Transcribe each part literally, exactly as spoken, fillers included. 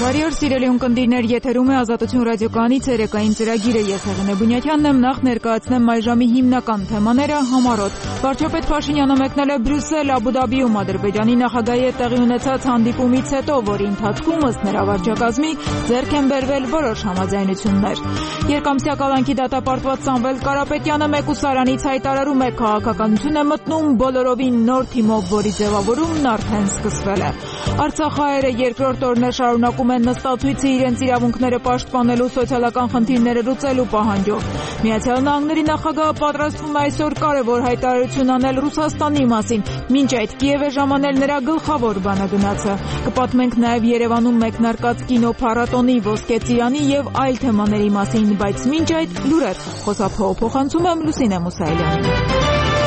Բարի օր, սիրելի ունկնդիրներ, եթերում է Ազատություն ռադիոկայանի ցերեկային ծրագիրը։ Ես Հեղինե Բունյաթյանն եմ, նախ ներկայացնեմ այժմի հիմնական թեմաները համառոտ։ Վարչապետ Փաշինյանը մեկնել է Բրյուսել, Աբու Դաբիում Ադրբեջանի նախագահի հետ տեղի ունեցած հանդիպումից հետո, որի ընթացքում ըստ նրա վարչակազմի ձեռք են բերվել որոշ համաձայնություններ։ Երկամսյա կալանքի դատապարտված Սամվել Կարապետյանը մեկուսարանից հայտարարում է, քաղաքականություն է մտնում բոլորովին նոր թիմով, որի ձևավորումն արդեն սկսվել է։ Արցախահայերը երկրորդ օրն է շարունակում են նստացույցը իրենց իրավունքները պաշտպանելու սոցիալական խնդիրները լուծելու պահանջով։ Միացյալ Նահանգների նախագահը պատրաստվում է այսօր կարևոր հայտարարություն անել Ռուսաստանի մասին, մինչ այդ Կիև է ժամանել նրա գլխավոր բանագնացը։ Կպատմենք նաև Երևանում մեկնարկած կինոփառատոնի, Ոսկե ծիրանի եւ այլ թեմաների մասին, բայց մինչ այդ լուրեր խոսափողը փոխանցում եմ Լուսինե Մուսայելյանին։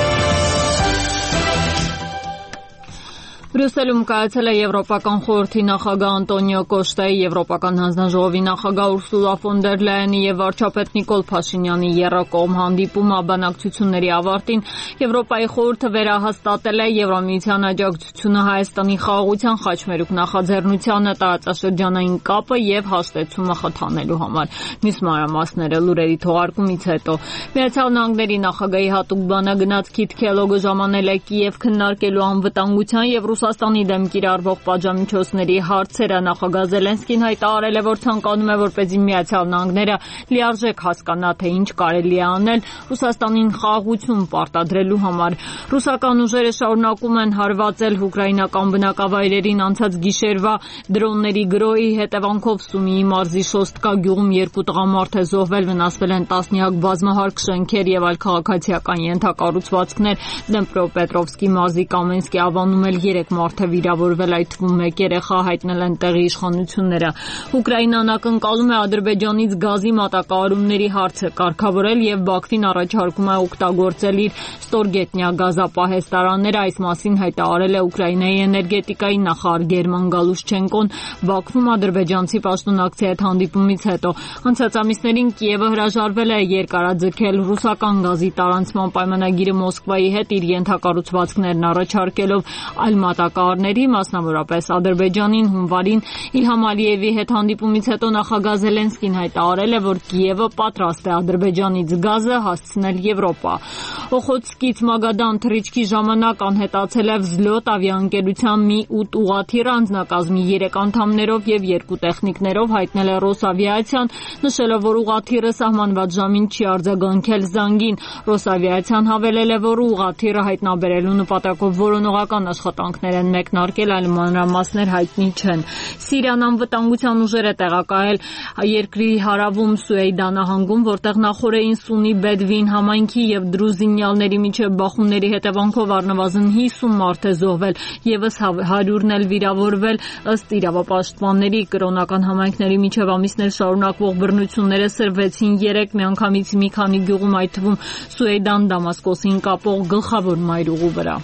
Բրյուսելում կայացել է Եվրոպական խորհրդի նախագահ Անտոնիո Կոստայի, Եվրոպական հանձնաժողովի նախագահ Ուրսուլա ֆոն դեր Լայենի եւ վարչապետ Նիկոլ Փաշինյանի եռակողմ հանդիպումը բանակցությունների ավարտին Եվրոպայի խորհուրդը վերահաստատել է Եվրամիության աջակցությունը Հայաստանի խաղաղության խաչմերուկ նախաձեռնությանը, տարածաշրջանային կապը եւ հաշտեցումը խթանելու համար։ Մյուս մանրամասները լուրերի թողարկումից հետո Միացյալ Նահանգների նախագահի հատուկ բանագնաց Քիթ Քելոգը ժամանել է Կիև քննարկելու անվտանգության եւ Ռուսաստանի դեմ կիրառվող պատժամիջոցների հարցերը։ Նախագահ Զելենսկին հայտարարել է, որ ցանկանում է, որպեսզի Միացյալ Նահանգները լիարժեք հասկանա, թե ինչ կարելի է անել Ռուսաստանին խաղաղություն պարտադրելու համար։ Ռուսական ուժերը շարունակում են հարվածել ուկրաինական բնակավայրերին անցած գիշերվա դրոնների գրոհի հետևանքով Սումիի մարզի Շոստկա գյուղում երկու տղամարդ է զոհվել, վնասվել են տասնյակ բազմահարկ շենքեր եւ այլ քաղաքացիական ենթակառուցվածքներ։ Դնեպրոպետրովսկի մարզի Կամենսկի ավանում էլ երեք մարդ է վիրավորվել, այդ թվում մեկ երեխա, հայտնել են տեղի իշխանությունները։ Ուկրաինան ակնկալում է Ադրբեջանից գազի մատակարարումների հարցը կարգավորել եւ Բաքվին առաջարկում է օգտագործել իր ստորգետնյա գազապահեստարանները։ Այս մասին հայտարարել է Ուկրաինայի էներգետիկայի նախարար Գերման Գալուշչենկոն Բաքվում ադրբեջանցի պաշտոնակցի հետ հանդիպումից հետո։ Անցած ամիսներին Կիևը հրաժարվել է երկարաձգել ռուսական գազի տարանցման պայմանագիրը Մոսկվայի հետ, իր ենթակառուցվածքներն առաջարկելով այլ մատակարարների, մասնավորապես Ադրբեջանին հունվարին Իլհամ Ալիևի հետ հանդիպումից հետո նախագահ Զելենսկին հայտարարել է, որ Կիևը պատրաստ է Ադրբեջանից գազը հասցնել Եվրոպա։ Օխոտսկից Մագադան թռիչքի ժամանակ անհետացել է Վզլոտ ավիաընկերության մի ութ ուղղաթիռ անձնակազմի երեք անդամներով եւ երկու տեխնիկներով, հայտնել է Ռոսավիացիան, նշելով, որ ուղղաթիռը սահմանված ժամին չի արձագանքել զանգին։ Ռոսավիացիան հավելել է, որ ուղղաթիռը հայտնաբերելու նպատակով որոնողական աշխատանքներ են մեկնարկել, այլ մանրամասներ հայտնի չեն։ Սիրիան անվտանգության ուժերը տեղակայել երկրի հարավում Սուեյդա նահանգում, որտեղ նախորդին Սունի Բեդվին համայնքի եւ դրուզինյալների միջև բախումների հետևանքով առնվազն հիսուն մարդ է զոհվել, եւս հարյուրն էլ վիրավորվել։ Ըստ իրավապաշտպանների, կրոնական համայնքների միջև ամիսներ շարունակվող բռնությունները սրվեցին երեք միանգամից մի քանի գյուղում, այդ թվում Սուեյդան Դամասկոսին կապող գլխավոր մայրուղու վրա։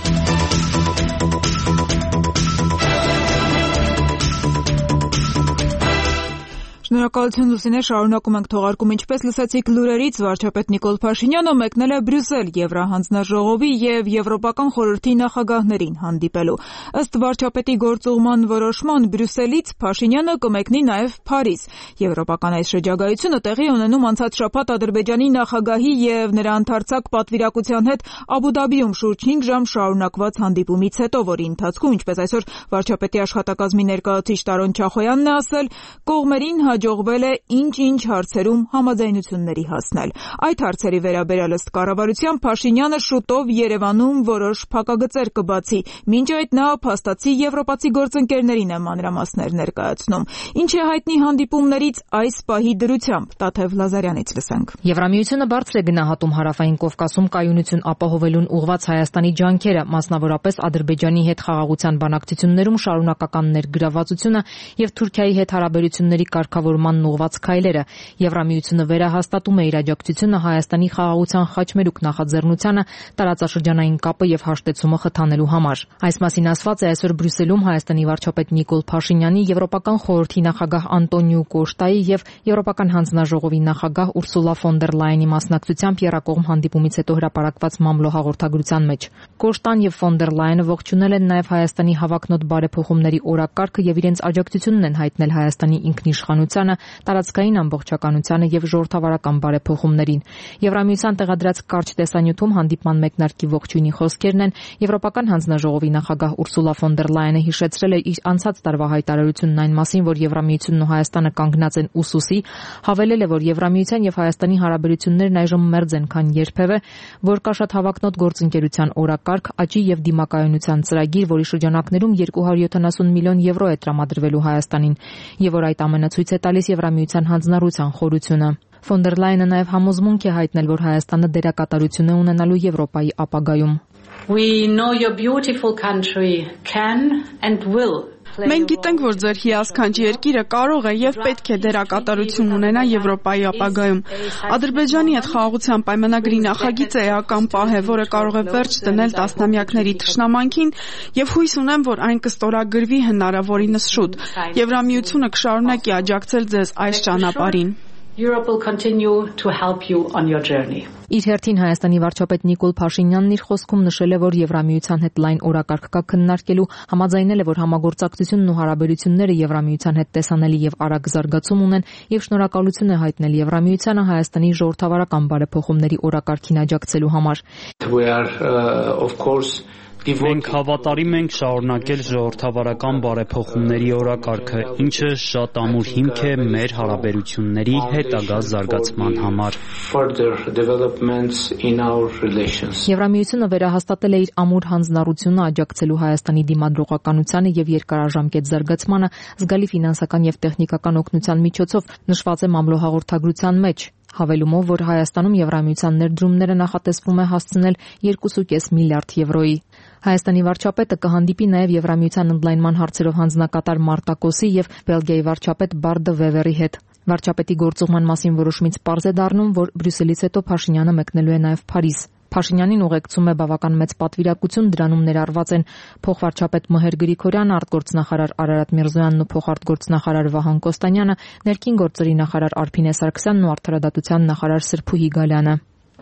Շնորհակալություն Լուսինե, շարունակում ենք թողարկում։ Ինչպես լսեցիք լուրերից, վարչապետ Նիկոլ Փաշինյանը մեկնել է Բրյուսել Եվրահանձնաժողովի եւ Եվրոպական խորհրդի նախագահներին հանդիպելու։ Ըստ վարչապետի գործուղման որոշման Բրյուսելից Փաշինյանը կմեկնի նաեւ Փարիզ։ Եվրոպական այս շրջագայությունը տեղի ունենում անցած շաբաթ Ադրբեջանի նախագահի եւ նրա ընդարձակ պատվիրակության հետ Աբու Դաբիում շուրջ հինգ ժամ շարունակված հանդիպումից հետո, որի ընթացքում, ինչպես այսօր վարչապետի աշխատակազմի ներկայացուցիչ Տարոն Չախոյանն է ասել, կողմերին հաջողվել է ինչ-ինչ հարցերում համաձայնությունների հասնել։ Այդ հարցերի վերաբերյալ ըստ կառավարության Փաշինյանը շուտով Երևանում որոշ փակագծեր կբացի, մինչ այդ նա փաստացի եվրոպացի գործընկերներին է մանրամասներ ներկայացնում։ Ինչ է հայտնի հանդիպումներից այս պահի դրությամբ, Տաթև Լազարյանից լսենք։ Եվրամիությունը բարձր է գնահատում Հարավային Կովկասում կայունություն ապահովելուն ուղղված Հայաստանի ջանքերը, մասնավորապես Ադրբեջանի հետ խաղաղության բանակցություններում շարունակական ներգրավվածությունը եւ Թուրքիայի հետ հարաբերությունների կարգավորման կարգավորմանն ուղղված քայլերը։ Եվրամիությունը վերահաստատում է իր աջակցությունը Հայաստանի խաղաղության խաչմերուկ նախաձեռնությանը տարածաշրջանային կապը եւ հաշտեցումը խթանելու համար։ Այս մասին ասված է այսօր Բրյուսելում Հայաստանի վարչապետ Նիկոլ Փաշինյանի, Եվրոպական խորհրդի նախագահ Անտոնիո Կոշտայի եւ Եվրոպական հանձնաժողովի նախագահ Ուրսուլա ֆոն դեր Լայենի մասնակցությամբ եռակողմ հանդիպումից հետո հրապարակված մամլո հաղորդագրության մեջ։ Կոշտան եւ ֆոն դեր Լայենը ողջունել են նաեւ Հայաստանի հավակնոտ բարեփոխումների օրակարգը եւ իրենց աջակցությունն են հայտնել Հայաստանի ինքնիշխանությանը, տարածքային ամբողջականությանը եւ ժողովրդավարական բարեփոխումներին։ Եվրամիության տեղադրած կարճ տեսանյութում հանդիպման մեկնարկի ողջույնի խոսքերն են։ Եվրոպական հանձնաժողովի նախագահ Ուրսուլա ֆոն դեր Լայենը հիշեցրել է իր անցած տարվա հայտարարությունն այն մասին, որ Եվրամիությունն ու Հայաստանը կանգնած են ուսուսի, հավելել է, որ Եվրամիության եւ Հայաստանի հարաբերություններն այժմ մերձ են, քան երբևէ, որ կա շատ հավակնոտ գործընկերության օրակարգ, աճի եւ դիմակայունության ծրագիր, որի շրջանակներում երկու հարյուր յոթանասուն միլիոն եվրո է տրամադրվելու Հայաստանին, եւ որ այդ ամենը ցույց է տալիս Եվրամիության հանձնառության խորությունը։ Ֆոն դեր Լայենը նաեւ համոզմունք է հայտնել, որ Հայաստանը դերակատարություն է ունենալու Եվրոպայի ապագայում։ We know your beautiful country can and will. Մենք գիտենք, որ ձեր հիասքանչ երկիրը կարող է եւ պետք է դերակատարություն ունենա Եվրոպայի ապագայում։ Ադրբեջանի հետ խաղաղության պայմանագրի նախագիծը էական պահ է, որը կարող է վերջ դնել տասնամյակների թշնամանքին եւ հույս ունեմ, որ այն կստորագրվի հնարավորինս շուտ։ Եվրամիությունը կշարունակի աջակցել ձեզ այս ճանապարհին։ Europe will continue to help you on your journey. Իր հերթին Հայաստանի վարչապետ Նիկոլ Փաշինյանն իր խոսքում նշել է, որ Եվրամիության հետ լայն օրակարգ կա քննարկելու, համաձայնել է, որ համագործակցությունն ու հարաբերությունները Եվրամիության հետ տեսանելի եւ արագ զարգացում ունեն եւ շնորհակալություն է հայտնել Եվրամիությանը Հայաստանի ժողովրդավարական բարեփոխումների օրակարգին աջակցելու համար։ We are uh, of course Մենք հավատարիմ ենք շարունակել ժողովրդավարական բարեփոխումների օրակարգը, ինչը շատ ամուր հիմք է մեր հարաբերությունների հետագա զարգացման համար։ Եվրամիությունը վերահաստատել է իր ամուր հանձնառությունը աջակցելու Հայաստանի դիմադրողականությանը եւ երկարաժամկետ զարգացմանը զգալի ֆինանսական եւ տեխնիկական օգնության միջոցով, նշված է մամլո հաղորդագրության մեջ, հավելումով, որ Հայաստանում Եվրամիության ներդրումները նախատեսվում է հասցնել երկու կես միլիարդ եվրոյի։ Հայաստանի վարչապետը կհանդիպի նաև Եվրամիության ընդլայնման հարցերով հանձնակատար Մարտակոսի եւ Բելգիայի վարչապետ Բարդը Վևերի հետ։ Վարչապետի գործուղման մասին որոշումից պարզ է դառնում, որ Բրյուսելից հետո Փաշինյանը մեկնելու է նաև Փարիզ։ Փաշինյանին ուղեկցում է բավական մեծ պատվիրակություն, դրանում ներառված են փոխվարչապետ Մհեր Գրիգորյանը, արտգործնախարար Արարատ Միրզոյանն ու փոխարտգործնախարար Վահան Կոստանյանը, ներքին գործերի նախարար Արփինե Սարգսյանն ու արդարադատության նախարար Սրփուհի Գալյանը։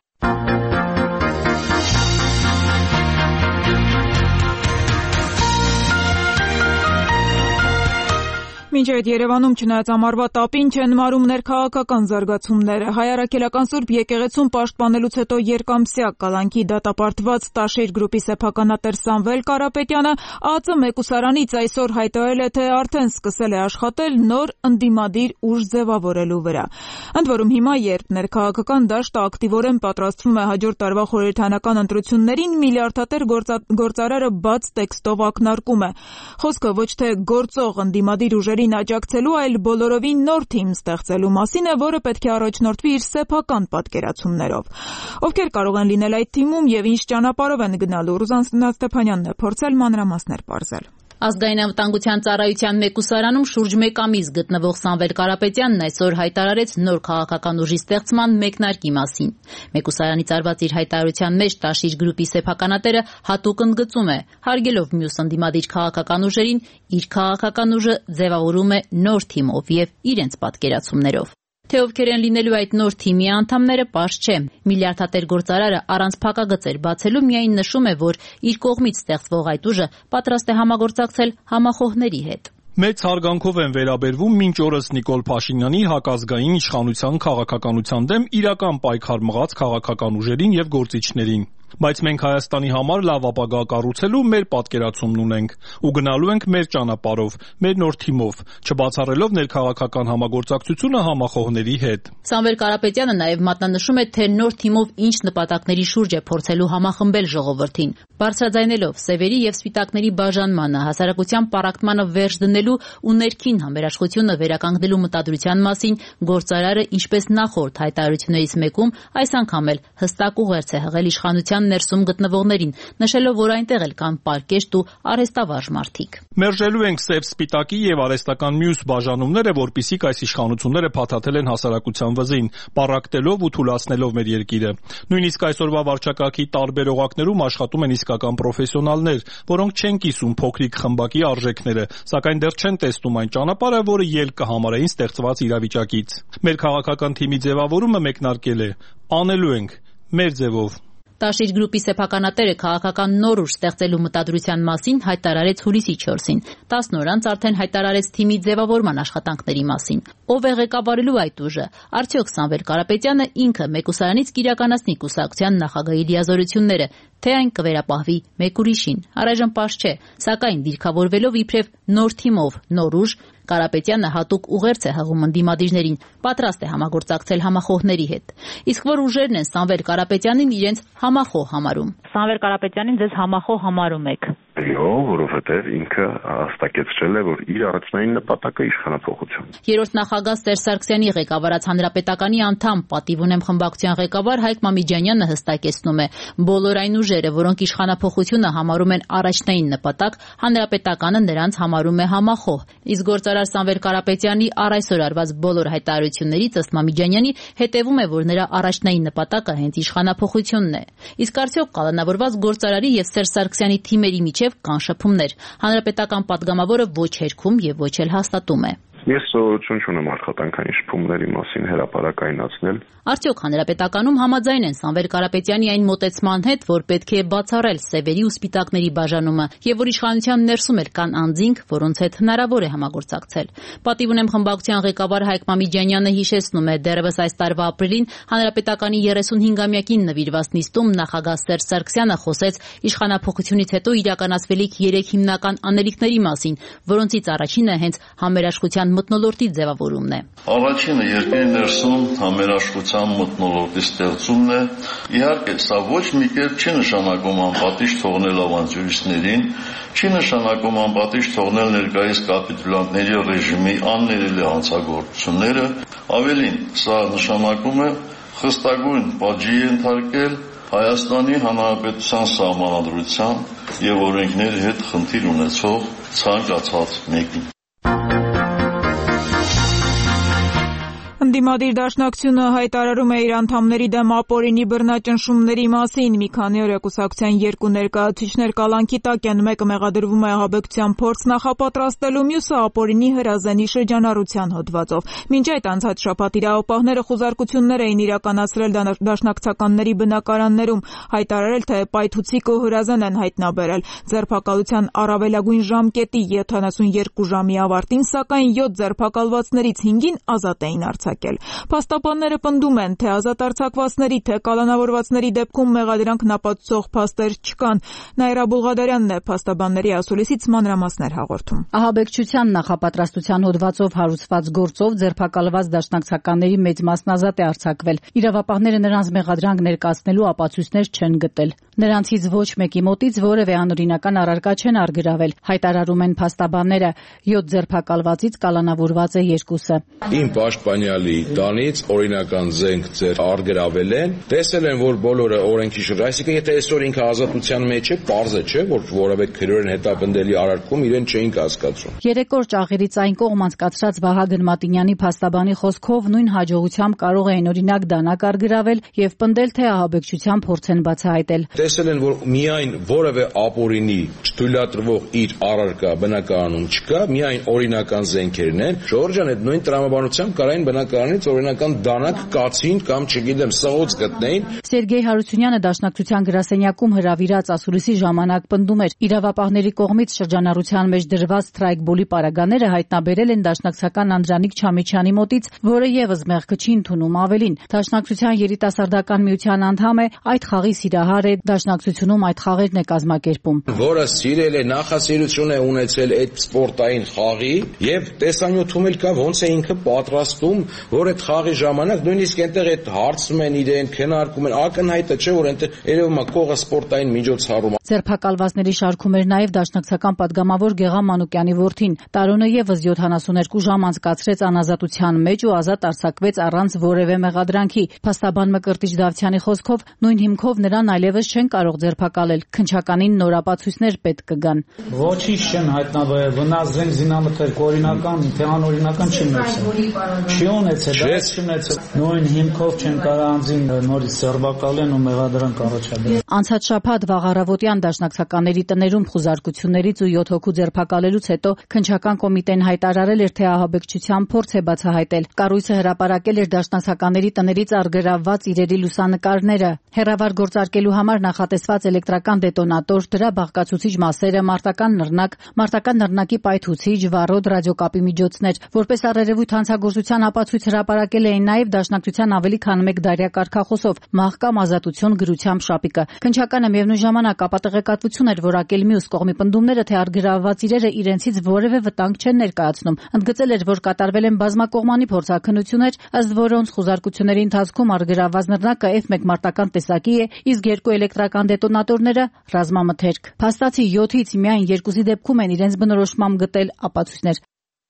Մինչ այդ Երևանում չնայած ամառվա տապին չեն մարում ներքաղաքական զարգացումները։ Հայ առաքելական Սուրբ եկեղեցում պաշտպանելուց հետո երկամսյա կալանքի դատապարտված Տաշիր գրուպի սեփականատեր Սամվել Կարապետյանը ԱԱԾ մեկուսարանից այսօր հայտարարել է, թե արդեն սկսել է աշխատել նոր ընդդիմադիր ուժ ձևավորելու վրա։ Ընդ որում հիմա, երբ ներքաղաքական դաշտը ակտիվորեն պատրաստվում է հաջորդ տարվա խորհրդարանական ընտրություններին, միլիարդատեր գործարարը բաց տեքստով ակնարկում է։ Խոսքը ոչ թե գործող ընդդիմադիր ուժերի աջակցելու, այլ բոլորովին նոր թիմ ստեղծելու մասին է, որը պետք է առաջնորդվի իր սեփական պատկերացումներով։ Ովքեր կարող են լինել այդ թիմում եւ ինչ ճանապարհով են գնալու, Ռուզան Ստեփանյանն է փորձել մանրամասներ պարզել։ Ազգային անվտանգության ծառայության մեկուսարանում շուրջ մեկ ամիս գտնվող Սամվել Կարապետյանն այսօր հայտարարեց նոր քաղաքական ուժի ստեղծման մեկնարկի մասին։ Մեկուսարանից արված իր հայտարարության մեջ Տաշիր գրուպի սեփականատերը հատուկ ընդգծում է, հարգելով մյուս ընդդիմադիր քաղաքական ուժերին, իր քաղաքական ուժը ձևավորում է նոր թիմով եւ իրենց պատկերացումներով։ Թե ովքեր են լինելու այդ նոր թիմի անդամները, պարզ չէ։ Միլիարդատեր գործարարը առանց փակագծեր բացելու միայն նշում է, որ իր կողմից ստեղծվող այդ ուժը պատրաստ է համագործակցել համախոհների հետ։ Մեծ հարգանքով են վերաբերվում մինչ օրս Նիկոլ Փաշինյանի հակազգային իշխանության քաղաքականության դեմ իրական պայքար մղած քաղաքական ուժերին եւ գործիչներին։ Բայց մենք Հայաստանի համար լավ ապագա կառուցելու մեր պատկերացումն ունենք ու գնալու ենք մեր ճանապարհով, մեր նոր թիմով, չբացառելով ներքաղաքական համագործակցությունը համախոհների հետ։ Սամվել Կարապետյանը նաև մատնանշում է, թե նոր թիմով ինչ նպատակների շուրջ է փորձելու համախմբել ժողովրդին, բարձրաձայնելով սևերի եւ սպիտակների բաժանմանը, հասարակության պառակտմանը վերջ դնելու ու ներքին համերաշխությունը վերականգնելու մտադրության մասին գործարարը, ինչպես նախորդ հայտարարություններից մեկում, այս անգամ էլ հստակ ուղերձ է հղել իշխանության հանրապետության ներսում գտնվողներին, նշելով, որ այնտեղ էլ կան պարկեշտ ու արհեստավարժ մարդիկ։ Մերժելու ենք սև սպիտակի եւ արհեստական մյուս բաժանումները, որպիսիք այս իշխանությունները փաթաթել են հասարակության վզին, պառակտելով ու թուլացնելով մեր երկիրը։ Նույնիսկ այսօրվա վարչակարգի տարբեր օղակներում աշխատում են իսկական պրոֆեսիոնալներ, որոնք չեն կիսում փոքրիկ խմբակի արժեքները, սակայն դեռ չեն տեսնում այն ճանապարհը, որը ելք կհամարեին ստեղծված իրավիճակից։ Մեր քաղաքական թիմի ձևավորումը մեկնարկել է. անելու ենք մեր ձևով։ Տաշիր գրուպի սեփականատերը քաղաքական նոր ուժ ստեղծելու մտադրության մասին հայտարարեց հուլիսի չորսին։ տասն օր անց արդեն հայտարարեց թիմի ձևավորման աշխատանքների մասին։ Ով է ղեկավարելու այդ ուժը։ Արդյոք Սամվել Կարապետյանը ինքը մեկուսարանից կիրականացնի կուսակցության նախագահի լիազորությունները, թե այն կվերապահվի մեկ ուրիշին։ Առայժմ պարզ չէ, սակայն դիրքավորվելով իբրև նոր թիմով, նոր ուժ, Կարապետյանը հատուկ ուղերձ է հղում ընդդիմադիրներին, պատրաստ է համագործակցել համախոհների հետ։ Իսկ որ ուժերն են Սամվել Կարապետյանին իրենց համախոհ համարում։ Սամվել Կարապետյանին ձեզ համախոհ համարում եք։ Այո, որովհետև ինքը հստակեցրել է, որ իր առաջնային նպատակը իշխանափոխություն։ Երրորդ նախագահ Սերժ Սարգսյանի ղեկավարած հանրապետականի անդամ, պատիվ ունեմ խմբակցության ղեկավար Հայկ Մամիջանյանը հստակեցնում է, բոլոր այն ուժերը, որոնք իշխանափոխությունը համարում են առաջնային նպատակ, հանրապետականը նրանց համարում է համախոհ։ Իսկ գործարար Սամվել Կարապետյանի առ այսօր արված բոլոր հայտարարություններից ըստ Մամիջանյանի հետևում է, որ նրա առաջնային նպատակը հենց իշխանափոխությունն է։ Իսկ արդյոք կալանավորված գործարարի եւ Սերժ Սարգսյանի թիմերի միջև կան շփումներ։ Հանրապետական падգամավորը ոչ հերքում եւ ոչ էլ հաստատում է։ Ես սովորություն չունեմ աշխատանքային շփումների մասին հրապարակայնացնել։ Արդյոք հանրապետականում համաձայն են Սամվել Կարապետյանի այն մոտեցման հետ, որ պետք է բացառել սևերի ու սպիտակների բաժանումը եւ որ իշխանության ներսում էլ կան անձինք, որոնց հետ հնարավոր է համագործակցել։ Պատիվ ունեմ խմբակցության ղեկավար Հայկ Մամիջանյանը հիշեցնում է, դեռևս այս տարվա ապրիլին հանրապետականի երեսունհինգամյակին նվիրված նիստում նախագահ Սերժ Սարգսյանը խոսեց իշխանափոխությունից հետո իրականացվելիք երեք հիմնական անելիքների մասին, որոնցից առաջինը հենց համերաշխության մթնոլորտի ձևավորումն է։ Առաջինը երկրի ներսում համերաշխության մթնոլորտի ստեղծումն է։ Իհարկե, սա ոչ մի կերպ չի նշանակում անպատիժ թողնել ավանտյուրիստներին, չի նշանակում անպատիժ թողնել ներկայիս կապիտուլյանտների ռեժիմի աններելի հանցագործությունները, ավելին, սա նշանակում է խստագույն պատժի ենթարկել Հայաստանի Հանրապետության սահմանադրության եւ օրենքների հետ խնդիր ունեցող ցանկացած մեկին։ Ընդդիմադիր դաշնակցությունը հայտարարում է իր անդամների դեմ ապօրինի բռնաճնշումների մասին։ Մի քանի օր է կուսակցության երկու ներկայացուցիչներ կալանքի տակ են, մեկը մեղադրվում է ահաբեկչության փորձ նախապատրաստելու, մյուսը ապօրինի հրազենի շրջանառության հոդվածով։ Մինչ այդ անցած շաբաթ իրավապահները խուզարկություններ էին իրականացրել դաշնակցականների բնակարաններում, հայտարարել, թե պայթուցիկ ու հրազեն են հայտնաբերել։ Ձերբակալության առավելագույն ժամկետի յոթանասունյոթ ժամի ավարտին, սակայն յոթ ձերբակալվածներից հինգին ազատ էին արձակել։ Փաստաբանները պնդում են, թե ազատ արձակվածների, թե կալանավորվածների դեպքում մեղադրանքն ապացուցող փաստեր չկան։ Նաիրա Բուլղադարյանն է փաստաբանների ասուլիսից մանրամասներ հաղորդում։ Ահաբեկչության նախապատրաստության հոդվածով հարուցված գործով ձերբակալված դաշնակցականների մեծ մասն ազատ է արձակվել։ Իրավապահները նրանց մեղադրանք ներկայացնելու ապացույցներ չեն գտել։ Նրանցից ոչ մեկի մոտից որևէ անօրինական առարկա չեն արգրավել, հայտարարում են փաստաբանները։ յոթ ձերբակալվածից կալանավորված է երկուսը։ Իմ պաշտպանյալի տանից օրինական զենք ձեր արգրավել են, տեսել են, որ բոլորը օրենքի շուրջ, այսինքն եթե այսօր ինքը ազատության մեջ է, պարզ է, չէ, որ որևէ քրորեն հետապնդելի արարքում իրեն չէին կասկածում։ Երեք օր ճաղիրից այն կողմ անցկացրած Վահագն Մատինյանի փաստաբանի խոսքով նույն հաջողությամբ կարող էին օրինակ դանակ արգրավել եւ պնդել, թե ահաբեկչության փորձ են բացահայտել։ Տեսել են, որ միայն որևէ ապօրինի չթույլատրվող իր առարկա բնակարանում չկա, միայն օրինական զենքերն են։ Ժորժան այդ նույն տրամաբանությամբ կարային բնակարանից օրինական դանակ կացին կամ չգիտեմ սղոց գտնեին։ Սերգեյ Հարությունյանը դաշնակցության գրասենյակում հրավիրած ասուլիսի ժամանակ պնդում էր, իրավապահների կողմից շրջանառության մեջ դրված սթրայքբոլի պարագաները հայտնաբերել են դաշնակցական Անդրանիկ Չամիչյանի մոտից, որը եւս մեղքը չի ընդունում, ավելին։ Դաշնակցության երիտասարդական միության անդամ է, այդ խաղի սիրահար է, դաշնակցությունում այդ խաղերն է կազմակերպում։ Որը սիրել է, նախասիրություն է ունեցել այդ սպորտային խաղի եւ տեսանյութում էլ կա ոնց է ինքը պատրաստում որ այդ խաղի ժամանակ նույնիսկ այնտեղ այդ հարցում են իրեն, քննարկում են, ակնհայտ է, չէ՞ որ այնտեղ երևում է կողը սպորտային միջոցառում։ Ձերբակալվածների շարքում էր նաև դաշնակցական падգամավոր Գեղամ Մանուկյանի որդին։ Տարոնը եւս յոթանասուներկու ժամ անցկացրեց անազատության մեջ ու ազատ արձակվեց առանց որևէ մեղադրանքի։ Փաստաբան Մկրտիչ Դավթյանի խոսքով նույն հիմքով նրան այլևս չեն կարող ձերբակալել։ Քննչականին նոր ապացույցներ պետք կգան։ Ոչինչ չեն հայտնաբերել, վնասվեն զինամթերք օրինական, թե անօրինական չի ունեցել։ Չի ունեցել, դա չունեցել։ Նույն հիմքով չեն կարող անձին նորից ձերբակալեն ու մեղադրանք առաջադրեն։ Անցած շաբաթ վաղ առավոտյան դաշնակցականների տներում խուզարկություններից ու յոթ հոգու ձերբակալելուց հետո քննչական կոմիտեն հայտարարել էր, թե ահաբեկչության փորձ է բացահայտել։ Կառույցը հրապարակել էր դաշնակցականների տներից առգրավված իրերի լուսանկարները։ Հեռավար գործարկելու համար նախատեսված էլեկտրական դետոնատոր, դրա բաղկացուցիչ մասերը, մարտական նռնակ, մարտական նռնակի պայթուցիչ, վառոդ, ռադիոկապի միջոցներ։ Որպես առերևույթ հանցագործության ապացույց հրապարակել էին նաև դաշնակցության ավելի քան մեկ դարյա կարգախոսով մահկամ ազատություն գրությամբ շապիկը։ Քննչականը միևնույն ժամանակ ապատեղեկատվություն էր որակել մյուս կողմի պնդումները, թե առգրավված իրերը իրենցից որևէ վտանգ չեն ներկայացնում։ Ընդգծել էր, որ կատարվել են բազմակողմանի փորձաքննություններ, ըստ որոնց խուզարկությունների ընթացքում առգրավված նռնակը էֆ մեկ մարտական տեսակի է, իսկ երկու էլեկտրական դետոնատորները ռազմամթերք։ Փաստացի յոթից միայն երկուսի դեպքում են իրենց բնորոշմամբ գտել ապացույցներ։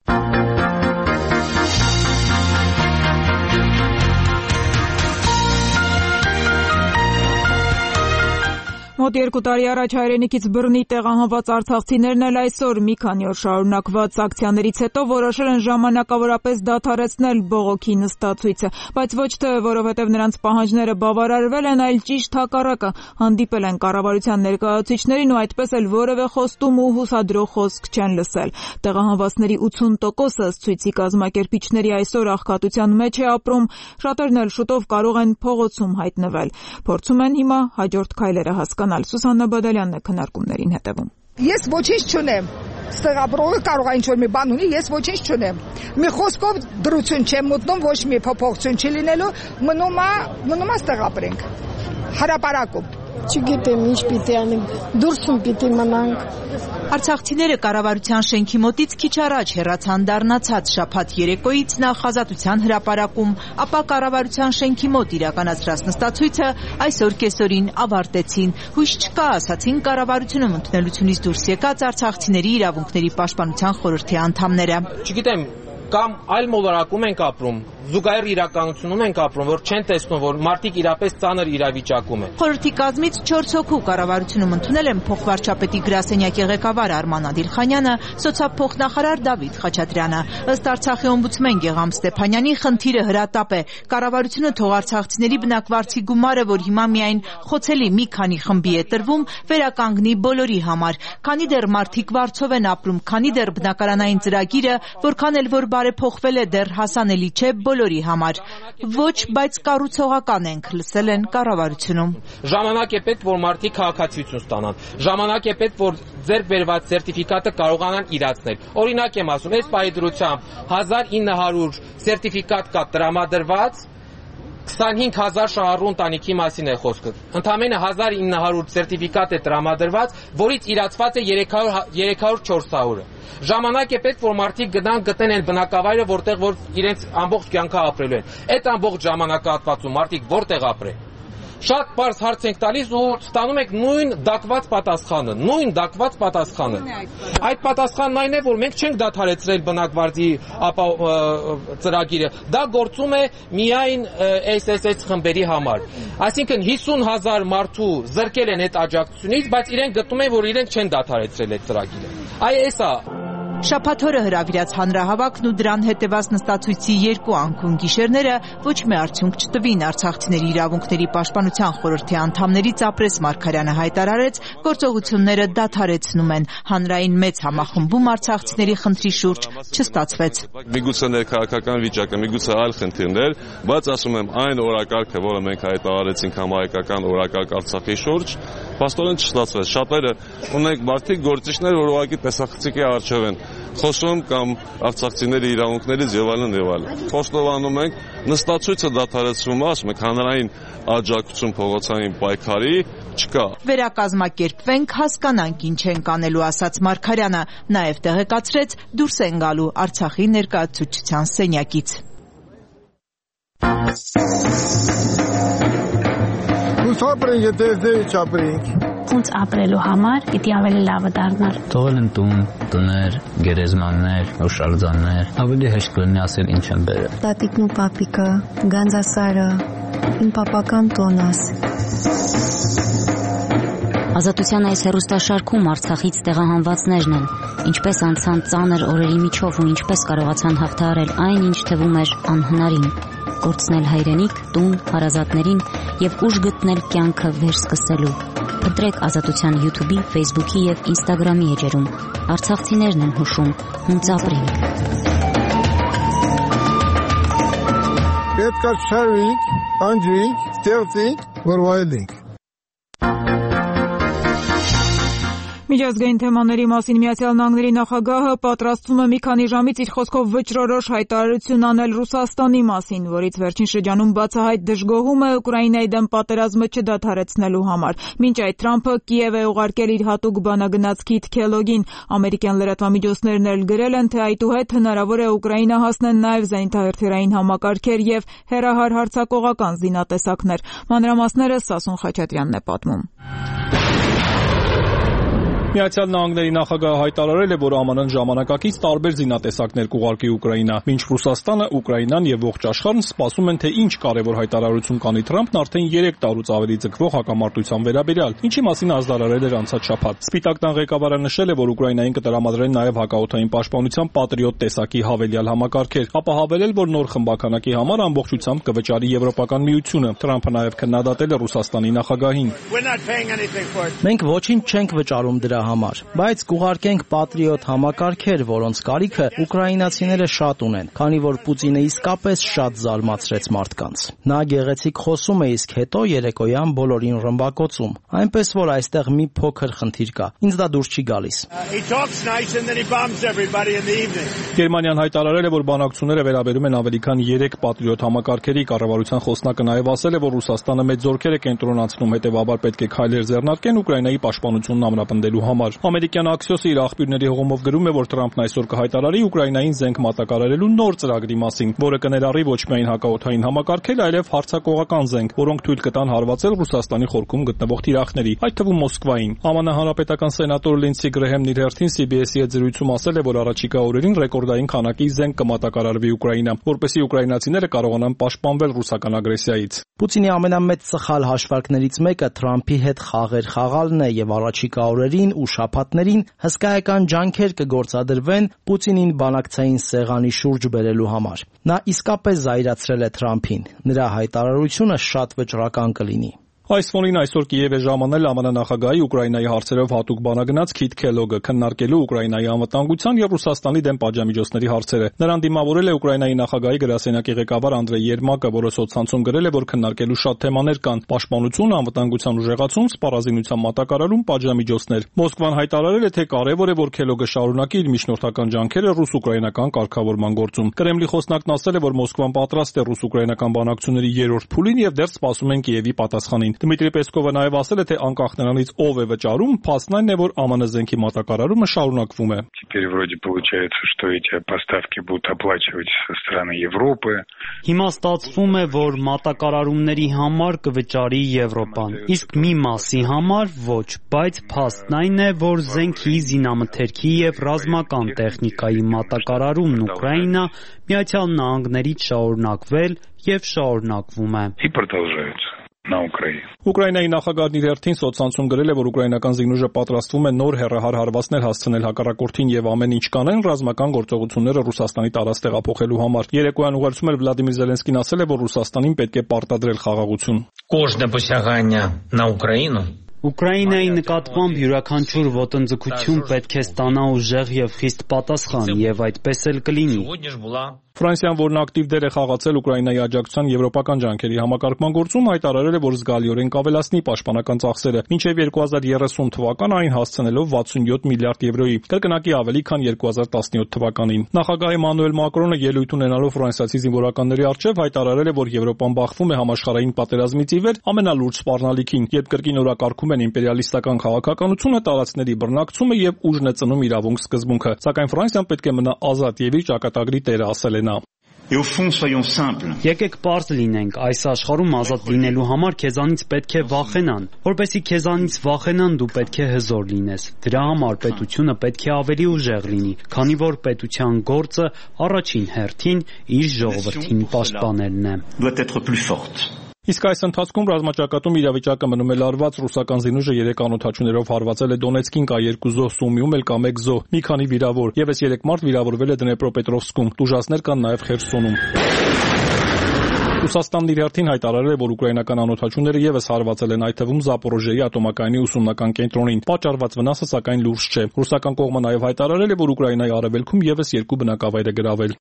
Մոտ երկու տարի առաջ հայրենիքից բռնի տեղահանված արցախցիներն էլ այսօր մի քանի օր շարունակված ակցիաներից հետո որոշել են ժամանակավորապես դադարեցնել բողոքի նստացույցը, բայց ոչ թե որովհետև նրանց պահանջները բավարարվել են, այլ ճիշտ հակառակը, հանդիպել են կառավարության ներկայացուցիչներին ու այդպես էլ որևէ խոստում ու հուսադրող խոսք չեն լսել։ Տեղահանվածների ութուն տոկոսը ըստ ցույցի կազմակերպիչների այսօր աղքատության մեջ է ապրում, շատերն էլ շուտով կարող են փողոցում հայտնվել։ Փորձում են հիմա հաջորդ քայլերը հասկանալ։ Սուսաննա Բադալյանն է քննարկումներին հետևում։ Ես ոչինչ չունեմ։ Ստեղաբրողը կարող է ինչ-որ մի բան ունի, ես ոչինչ չունեմ։ Մի խոսքով դրություն չեմ մտնում, ոչ մի փոփոխություն չի լինելու, մնում է, մնում է ստեղաբրենք։ Հարաբարակում։ Չգիտեմ ինչ պիտի անենք, դուրսում պիտի մնանք։ Արցախցիները կառավարության շենքի մոտից քիչ առաջ հեռացան դառնացած շաբաթ երեկոյից նախ ազատության հրապարակում, ապա կառավարության շենքի մոտ իրականացրած նստացույցը այսօր կեսօրին ավարտեցին։ Հույս չկա, ասացին կառավարությունում ընդունելությունից դուրս եկած արցախցիների իրավունքների պաշտպանության խորհրդի անդամները։ Չգիտեմ, կամ այլ մոլորակում ենք ապրում, զուգահեռ իրականությունում ենք ապրում, որ չեն տեսնում, որ մարդիկ իրապես ծանր իրավիճակում են։ Խորհրդի կազմից չորս հոգու կառավարությունում ընդունել են փոխվարչապետի գրասենյակի ղեկավար Արման Ադիլխանյանը, սոցիալփոխնախարար Դավիթ Խաչատրյանը։ Ըստ Արցախի օմբուդսմեն Գեղամ Ստեփանյանի խնդիրը հրատապ է։ Կառավարությունը թող արցախցիների բնակվարձի գումարը, որ հիմա միայն խոցելի մի քանի խմբի է տրվում, վերականգնի բոլորի համար։ Քանի դեռ մարդիկ վարձով են ապրում, քանի դեռ բնակարանային ծրագիրը, որքան էլ որ բարեփոխվել է, դեռ հասանելի չէ բոլորի համար։ Ոչ, բայց կառուցողական ենք, լսել են կառավարությունում։ Ժամանակ է պետք, որ մարդիկ քաղաքացիություն ստանան։ Ժամանակ է պետք, որ ձեռք բերված սերտիֆիկատը կարողանան իրացնել։ Օրինակ եմ ասում, այս պայդրությամբ հազար ինը հարյուր սերտիֆիկատ կա տրամադրված, քսանհինգ հազար շահառու ընտանիքի մասին է խոսքը։ Ընդամենը հազար ինը հարյուր սերտիֆիկատ է տրամադրված, որից իրացված է երեք հարյուր չորս հարյուրը։ Ժամանակ է պետք, որ մարդիկ գնան գտնեն այն բնակավայրը, որտեղ որ իրենց ամբողջ կյանքը ապրելու են։ Այդ ամբողջ ժամանակահատվածում մարդիկ որտեղ ապրեն։ Շատ բարձ հարց ենք տալիս ու ստանում ենք նույն դակված պատասխանը, նույն դակված պատասխանը։ Այդ պատասխանն այն է, որ մենք չենք դադարեցրել բնակվարձի ծրագիրը։ Դա գործում է միայն էս էս էս խմբերի համար։ Այսինքն հիսուն հազար մարդու զրկել են այդ աջակցությունից, բայց իրենք գտնում են, որ իրենք չեն դադարեցրել այդ ծրագիրը։ Այ էս է։ Շաբաթ օրը հրավիրած հանրահավաքն ու դրան հետևած նստացույցի երկու անկուն գիշերները ոչ մի արդյունք չտվին։ Արցախցիների իրավունքների պաշտպանության խորհրդի անդամներից Ապրես Մարգարյանը հայտարարեց, գործողությունները դադարեցնում են։ Հանրային մեծ համախմբում արցախցիների խնդրի շուրջ չստացվեց։ Միգուցե ներքաղաքական վիճակը, միգուցե այլ խնդիրներ, բայց ասում եմ, այն օրակարգը, որը մենք հայտարարեցինք համահայկական օրակարգ Արցախի շուրջ, փաստորեն չստացվեց։ Շատերը ունենք մարդիկ գործիչներ, որ ուղղակի տեսախցիկի առջև են խոսում կամ արցախցիների իրավունքներից եւ այլն եւ այլն։ Խոստովանում ենք, նստացույցը դադարեցվում է, ասում ենք, հանրային աջակցություն փողոցային պայքարի չկա։ Վերակազմակերպվենք, հասկանանք ինչ ենք անելու, ասաց Մարգարյանը, նաեւ տեղեկացրեց դուրս են գալու Արցախի ներկայացուցչության սենյակից։ Ապրենք, եթե դե չապրենք։ Ոնց ապրելու համար պիտի ավելի լավը դառնար։ Թողել են տուն, տներ, գերեզմաններ, հուշարձաններ, ավելի հեշտ կլինի ասել ինչ են բերել։ Տատիկն ու պապիկը, Գանձասարը, իմ պապական տոնս։ Ազատության այս հեռուստաշարքում Արցախից տեղահանվածներն են, ինչպես անցան ծանր օրերի միջով ու ինչպես կարողացան հաղթահարել այն, ինչ թվում էր անհնարին, կորցնել հայրենիք, տուն, հարազատներին եւ ուժ գտնել կյանքը վերսկսելու։ Փնտրեք Ազատության YouTube-ի, Facebook-ի եւ Instagram-ի էջերում։ Արցախցիներն են հուշում, հունց ապրենք։ Պետք է շարվենք, անջրենք, ստեղծենք, որ վայելենք։ Միջազգային թեմաների մասին Միացյալ Նահանգների նախագահը պատրաստվում է մի քանի ժամից իր խոսքով վճռորոշ հայտարարություն անել Ռուսաստանի մասին, որից վերջին շրջանում բացահայտ դժգոհում է Ուկրաինայի դեմ պատերազմը չդադարեցնելու համար։ Մինչ այդ Թրամփը Կիև է ուղարկել իր հատուկ բանագնաց Քիթ Քելոգին։ Ամերիկյան լրատվամիջոցներն էլ գրել են, թե այդուհետ հնարավոր է Ուկրաինա հասնեն նաև զենիթահրթիռային համակարգեր եւ հեռահար հարձակողական զինատեսակներ։ Մանրամասները Սասուն Խաչատրյանն է պատմում։ Միացյալ Նահանգների նախագահը հայտարարել է, որ ԱՄՆ-ն ժամանակակից տարբեր զինատեսակներ կուղարկի Ուկրաինա, մինչ Ռուսաստանը, Ուկրաինան եւ ողջ աշխարհն սպասում են, թե ինչ կարևոր հայտարարություն կանի Թրամփն արդեն երեք տարուց ավելի ձգվող հակամարտության վերաբերյալ, ինչի մասին ազդարարել էր անցած շաբաթ։ Սպիտակ տան ղեկավարը նշել է, որ Ուկրաինային կտրամադրեն նաև հակաօդային պաշտպանության Patriot տեսակի հավելյալ համակարգեր, ապա հավելել, որ նոր խմբականակի համար ամբողջությամբ կվճարի Եվրոպական միությունը։ Թրամփը նաև քննադատել է Ռուսաստանի նախագահին։ Մենք ոչինչ չենք վճարում դրա համար, բայց կուղարկենք Patriot համակարգեր, որոնց կարիքը ուկրաինացիները շատ ունեն, քանի որ Պուտինը իսկապես շատ զարմացրեց մարդկանց։ Նա գեղեցիկ խոսում է, իսկ հետո երեկոյան բոլորին ռմբակոծում, այնպես որ այստեղ մի փոքր խնդիր կա։ Ինձ դա դուրս չի գալիս։ Գերմանիան հայտարարել է, որ բանակցությունները վերաբերում են ավելի քան երեք Patriot համակարգերի։ Կառավարության խոսնակը նաև ասել է, որ Ռուսաստանը մեծ զորքեր է կենտրոնացնում, հետևաբար պետք է քայլեր ձեռնարկեն Ուկրաինայի պաշտպանությունն ամրապնդելու համար։ Ամերիկյան Axios-ը իր աղբյուրների հողումով գրում է, որ Թրամփն այսօր կհայտարարի Ուկրաինային զենք մատակարարելու նոր ծրագրի մասին, որը կներառի ոչ միայն հակաօդային համակարգեր, այլև հարձակողական զենք, որոնք թույլ կտան հարվածել Ռուսաստանի խորքում գտնվող թիրախների, այդ թվում Մոսկվային։ ԱՄՆ հանրապետական սենատոր Լինսի Գրեհեմն իր հերթին C B S-ի հետ զրույցում ասել է, որ առաջիկա օրերին ռեկորդային քանակի զենք կմատակարարվի Ուկրաինա, որպեսզի ուկրաինացիները կարողանան պաշտպանվել ռուսական ագրեսիայից։ Պուտինի ամենամեծ սխալ հաշվարկներից մեկը Թրամփի հետ խաղեր խաղալն է եւ առաջիկա օրերին ու շաբաթներին հսկայական ջանքեր կգործադրվեն Պուտինին բանակցային սեղանի շուրջ բերելու համար։ Նա իսկապես զայրացրել է Թրամփին։ Նրա հայտարարությունը շատ վճռական կլինի։ Այս ֆոնին այսօր Կիև է ժամանել ԱՄՆ նախագահի Ուկրաինայի հարցերով հատուկ բանագնաց Քիթ Քելոգը, քննարկելու Ուկրաինայի անվտանգության եւ Ռուսաստանի դեմ պատժամիջոցների հարցերը։ Նրան դիմավորել է Ուկրաինայի նախագահի գրասենյակի ղեկավար Անդրեյ Երմակը, որը սոցցանցում գրել է, որ քննարկելու շատ թեմաներ կան՝ պաշտպանություն, անվտանգության ուժեղացում, սպառազինության մատակարարում, պատժամիջոցներ։ Մոսկվան հայտարարել է, թե կարևոր է, որ Քելոգը շարունակի իր միջնորդական ջանքերը ռուս-ուկրաինական կարգավորման գործում։ Կրեմլի խոսնակն ասել է, որ Մոսկվան պատրաստ է ռուս-ուկրաինական բանակցությունների երրորդ փուլին եւ դեռ սպասում են Կիևի պատասխանին։ Դմիտրի Պեսկովը նաև ասել է, թե անկախ նրանից ով է վճարում, փաստն այն է, որ ԱՄՆ զենքի մատակարարումը շարունակվում է։ Հիմա ստացվում է, որ մատակարարումների համար կվճարի Եվրոպան, իսկ մի մասի համար ոչ, բայց փաստն այն է, որ զենքի, զինամթերքի եւ ռազմական տեխնիկայի մատակարարումն Ուկրաինա Միացյալ Նահանգներից շարունակվել եւ շարունակվում է։ Ուկրաինայի նախագահն իր հերթին սոցցանցում գրել է, որ ուկրաինական զինուժը պատրաստվում է նոր հեռահար հարվածներ հասցնել հակառակորդին եւ ամեն ինչ կանեն ռազմական գործողությունները Ռուսաստանի տարած տեղափոխելու համար։ Երեկոյան ուղերձում էլ Վլադիմիր Զելենսկին ասել է, որ Ռուսաստանին պետք է պարտադրել խաղաղություն։ Ուկրաինայի նկատմամբ յուրաքանչյուր ոտնձգություն պետք է ստանա ուժեղ եւ խիստ պատասխան, եւ այդպես էլ կլինի։ Ֆրանսիան, որն ակտիվ դեր է խաղացել Ուկրաինայի աջակցության եվրոպական ջանքերի համակարգման գործում, հայտարարել է, որ զգալիորեն կավելացնի պաշտպանական ծախսերը, մինչև երկու հազար երեսուն թվական այն հասցնելով վաթսունյոթ միլիարդ եվրոյի, կրկնակի ավելի, քան երկու հազար տասնյոթ թվականին։ Նախագահ Էմանուել Մակրոնը ելույթ ունենալով ֆրանսիացի զինվորականների առջև հայտարարել է, որ Եվրոպան բախվում է համաշխարհային պատերազմից ի վեր ամենալուրջ սպառնալիքին, երբ կրկին օրակարգում են իմպերիալիստական քաղաքականությունը, տարածքների բռնակցումը եւ ուժն է ծնում իրավունք սկզբունքը, սակայն Ֆրանսիան պետք է մնա ազատ եւ իր ճակատագրի տերը, ասել է նա։ Et au fond, soyons simples. Եկեք պարզ լինենք, այս աշխարհում ազատ լինելու համար քեզանից պետք է վախենան, որպեսզի քեզանից վախենան դու պետք է հզոր լինես։ Դրա համար պետությունը պետք է ավելի ուժեղ լինի, քանի որ պետության գործը առաջին հերթին իր ժողովրդին պաշտպանելն է։ Doit être plus forte. Իսկ այս ընթացքում ռազմաճակատում իրավիճակը մնում է լարված, ռուսական զինուժը երեք անօդաչուներով հարվածել է Դոնեցկին, կա երկու զոհ, Սումիում էլ կա մեկ զոհ, մի քանի վիրավոր, եւս երեք մարդ վիրավորվել է Դնեպրոպետրովսկում, տուժածներ կան նաեւ Խերսոնում։ Ռուսաստանն իր հերթին հայտարարել է, որ ուկրաինական անօդաչուները եւս հարվածել են, այդ թվում Զապորոժիայի ատոմակայանի ուսումնական կենտրոնին։ Պատճառված վնասը սակայն լուրջ չէ։ Ռուսական կողմը նաեւ հայտարարել է, որ Ուկրաինայի արևելքում եւս երկու բնակավայր է գրավել։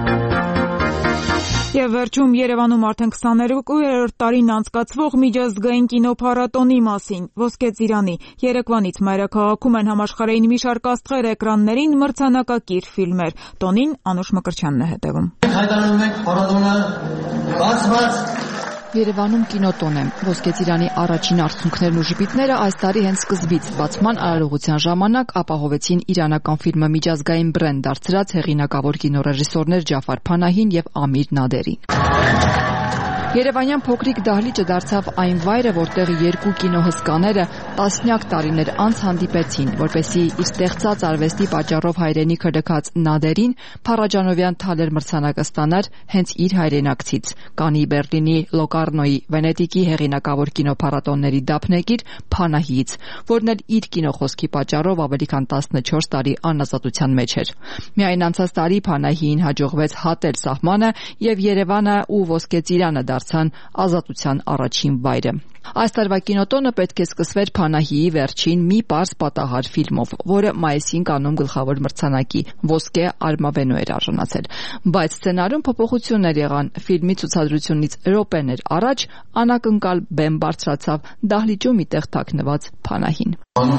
Եվ վերջում Երևանում արդեն քսաներկուերորդ տարին անցկացվող միջազգային կինոփառատոնի մասին, Ոսկե ծիրանի երեկվանից մայրաքաղաքում են համաշխարհային մի շարք աստղեր էկրաններին, մրցանակակիր ֆիլմեր։ Տոնին Անուշ Մկրտչյանն է հետևում։ Հայտարարում ենք փառատոնը բացված։ Երևանում կինոտոն է։ Ոսկե ծիրանի առաջին արդյունքներն ու ժպիտները այս տարի հենց սկզբից բացման արարողության ժամանակ ապահովեցին իրանական ֆիլմը միջազգային բրենդ դարձրած հեղինակավոր կինոռեժիսորներ Ջաֆար Փանահին եւ Ամիր Նադերին։ Երևանյան փոքրիկ դահլիճը դարձավ այն վայրը, որտեղ երկու կինոհսկաները տասնյակ տարիներ անց հանդիպեցին, որպեսզի իր ստեղծած արվեստի պատճառով հայրենիքը լքած Նադերին Փարաջանովյան թալեր մրցանակը ստանար հենց իր հայրենակցից՝ Կաննի, Բերլինի, Լոկարնոյի, Վենետիկի հեղինակավոր կինոփառատոնների դափնեկիր Փանահիից, որն էլ իր կինոխոսքի պատճառով ավելի քան տասնչորս տարի անազատության մեջ էր։ Միայն անցած տարի Փանահիին հաջողվեց հատել սահմանը եւ Երևանը ու Ոսկե ծիրանը դարձան ազատության առաջին վայրը։ Այս տարվա կինոտոնը պետք է սկսվեր Փանահիի վերջին մի պարզ պատահար ֆիլմով, որը մայիսին Կաննում գլխավոր մրցանակի Ոսկե Արմավենու էր արժանացել։ Բայց սցենարում փոփոխություններ եղան։ Ֆիլմի ցուցադրությունից րոպեներ առաջ անակնկալ բեմ բարձրացավ դահլիճում մի տեղ թաքնված Փանահին։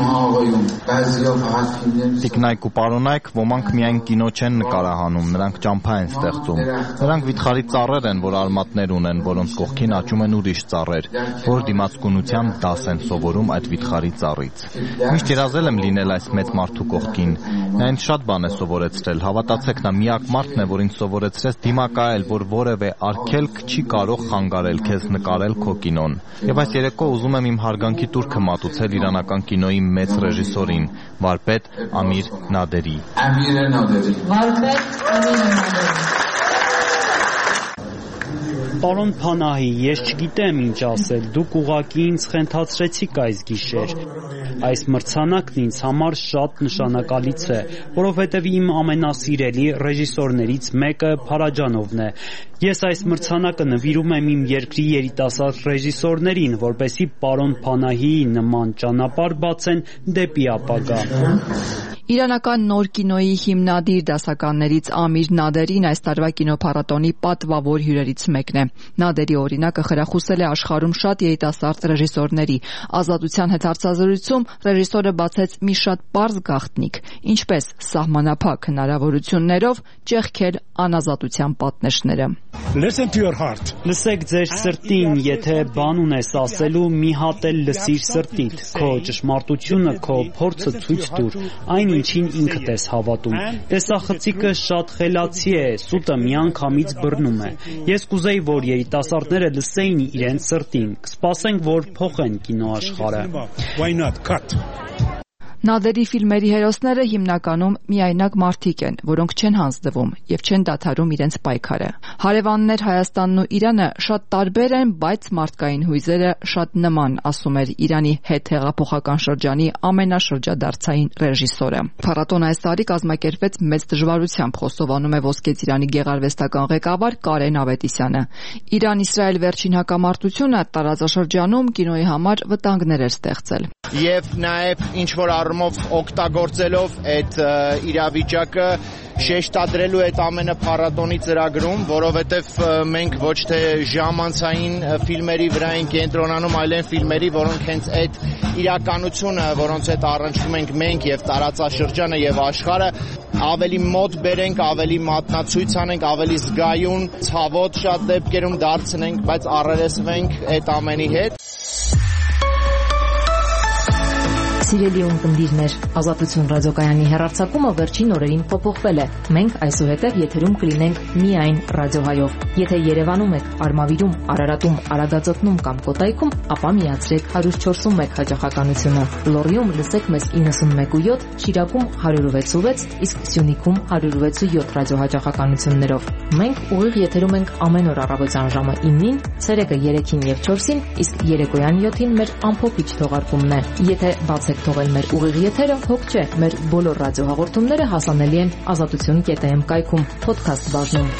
Տիկնայք ու պարոնայք, ոմանք միայն կինո չեն նկարահանում, նրանք ճամփա են ստեղծում։ Նրանք վիթխարի ծառեր են, որ արմատներ ունեն, որոնց կողքին աճում են ուրիշ ծառեր, որ դիմացկունության դաս են սովորում այդ վիթխարի ծառից։ Միշտ երազել եմ լինել այս մեծ մարդու կողքին։ Նա ինձ շատ բան է սովորեցրել, հավատացեք, նա միակ մարդն է, որ ինձ սովորեցրեց դիմակայել, որ որևէ արգելք չի կարող խանգարել քեզ նկարել քո կինոն։ Եվ այս երեկո ուզում եմ իմ հարգանքի տուրքը մատուցել իրանական կինոյի մեծ ռեժիսորին, վարպետ Ամիր Նադերի։ Ամիր Նադերի։ Վարպետ Ամիր Նադերի։ Պարոն Փանահի, ես չգիտեմ ինչ ասել, դուք ուղղակի ինձ խենթացրեցիք այս գիշեր։ Այս մրցանակն ինձ համար շատ նշանակալից է, որովհետև իմ ամենասիրելի ռեժիսորներից մեկը Փարաջանովն է։ Ես այս մրցանակը նվիրում եմ իմ երկրի երիտասարդ ռեժիսորներին, որպեսզի պարոն Փանահիի նման ճանապարհ բացեն դեպի ապագա։ Իրանական նոր կինոյի հիմնադիր դասականներից Ամիր Նադերին այս տարվա կինոփառատոնի պատվավոր հյուրերից մեկն է։ Նադերի օրինակը խրախուսել է աշխարհում շատ երիտասարդ ռեժիսորների։ Ազատության հետ հարցազրույցում ռեժիսորը բացեց մի շատ պարզ գաղտնիք՝ ինչպես սահմանափակ հնարավորություններով ճեղքել անազատության պատնեշները։ Listen to your heart. Լսեք ձեր սրտին, եթե բան ունես ասելու, մի հատ էլ լսիր սրտիդ։ Քո ճշմարտությունը, քո փորձը ցույց տուր, այն ինչին ինքդ ես հավատում։ Տեսախցիկը շատ խելացի է, սուտը միանգամից բռնում է։ Ես կուզեի, որ երիտասարդները լսեին իրենց սրտին։ Կսպասենք, որ փոխեն կինոաշխարհը։ Why not cut? Նադերի ֆիլմերի հերոսները հիմնականում միայնակ մարդիկ են, որոնք չեն հանձնվում եւ չեն դադարում իրենց պայքարը։ Հարևաններ Հայաստանն ու Իրանը շատ տարբեր են, բայց մարդկային հույզերը շատ նման, ասում էր Իրանի հետհեղափոխական շրջանի ամենաշրջադարձային ռեժիսորը։ Փառատոնը այս տարի կազմակերպվեց մեծ դժվարությամբ, խոստովանում է Ոսկե ծիրանի գեղարվեստական ղեկավար Կարեն Ավետիսյանը։ Իրան-Իսրայել վերջին հակամարտությունը տարածաշրջանում կինոյի համար վտանգներ էր ստեղծել։ Եվ նաև ինչ որ առումով օգտագործելով այդ իրավիճակը շեշտադրելու այդ ամենը փառատոնի ծրագրում, որովհետև մենք ոչ թե ժամանցային ֆիլմերի վրա ենք կենտրոնանում, այլ այն ֆիլմերի, որոնք հենց այդ իրականությունը, որոնց հետ առնչվում ենք մենք եւ տարածաշրջանը եւ աշխարհը, ավելի մոտ բերենք, ավելի մատնացույց անենք, ավելի զգայուն, ցավոտ շատ դեպքերում դարձնենք, բայց առերեսվենք այդ ամենի հետ։ Սիրելի ունկնդիրներ, Ազատություն ռադիոկայանի հեռարձակումը վերջին օրերին փոփոխվել է։ Մենք այսուհետև եթերում կլինենք միայն ռադիոհայով։ Եթե Երևանում եք, Արմավիրում, Արարատում, Արագածոտնում կամ Կոտայքում, ապա միացրեք one oh four one հաջողականությունը։ Լոռիում լսեք մեզ ninety-one point seven, Շիրակում one oh six point six, իսկ Սյունիքում one oh six point seven ռադիոհաջողականություններով։ Մենք ուղիղ եթերում ենք ամեն օր առավոտյան ժամը nine-ին, ցերեկը three-ին եւ four-ին, իսկ երեկոյան seven-ին մեր ամփոփիչ թողարկումն է։ Եթե բաց եք թողել մեր ուղիղ եթերը, հոգ չէ, մեր բոլոր ռադիոհաղորդումները հասանելի են ազատություն կետ am կայքում, podcast բաժնում։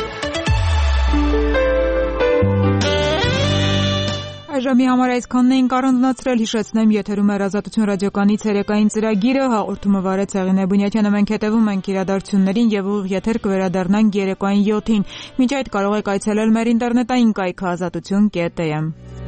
Այժմի համար այսքանն էինք առանձնացրել, հիշեցնեմ եթերում էր Ազատություն ռադիոկայանի ցերեկային ծրագիրը, հաղորդումը վարեց Հեղինե Բունյաթյանը, մենք հետևում ենք իրադարձություններին եւ ուղիղ եթեր կվերադառնանք երեկոյան seven-ին։ Մինչ այդ կարող եք այցելել մեր ինտերնետային կայքը ազատություն կետ am։